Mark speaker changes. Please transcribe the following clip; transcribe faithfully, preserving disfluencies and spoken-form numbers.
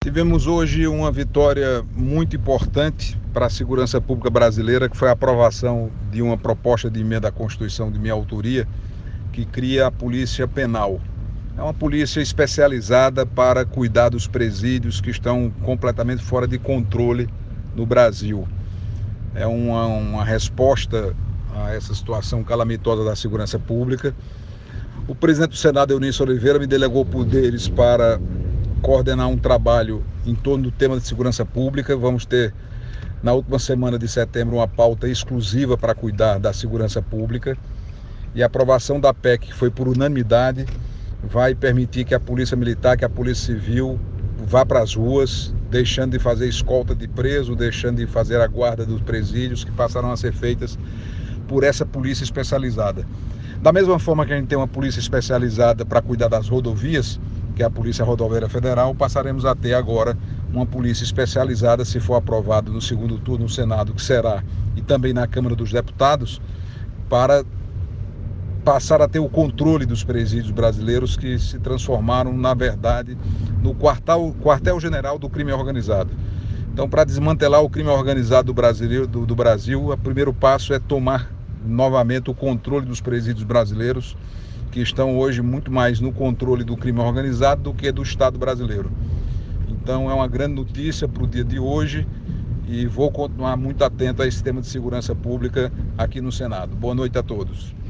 Speaker 1: Tivemos hoje uma vitória muito importante para a segurança pública brasileira, que foi a aprovação de uma proposta de emenda à Constituição de minha autoria, que cria a Polícia Penal. É uma polícia especializada para cuidar dos presídios que estão completamente fora de controle no Brasil. É uma, uma resposta a essa situação calamitosa da segurança pública. O presidente do Senado, Eunício Oliveira, me delegou poderes para coordenar um trabalho em torno do tema de segurança pública. Vamos ter, na última semana de setembro, uma pauta exclusiva para cuidar da segurança pública. E a aprovação da P E C, que foi por unanimidade, vai permitir que a Polícia Militar, que a Polícia Civil vá para as ruas, deixando de fazer escolta de preso, deixando de fazer a guarda dos presídios, que passaram a ser feitas por essa polícia especializada. Da mesma forma que a gente tem uma polícia especializada para cuidar das rodovias, que é a Polícia Rodoviária Federal, passaremos a ter agora uma polícia especializada, se for aprovado no segundo turno no Senado, que será, e também na Câmara dos Deputados, para passar a ter o controle dos presídios brasileiros, que se transformaram, na verdade, no quartel, quartel-general do crime organizado. Então, para desmantelar o crime organizado do Brasil, do, do Brasil, o primeiro passo é tomar novamente o controle dos presídios brasileiros, que estão hoje muito mais no controle do crime organizado do que do Estado brasileiro. Então é uma grande notícia para o dia de hoje e vou continuar muito atento a esse tema de segurança pública aqui no Senado. Boa noite a todos.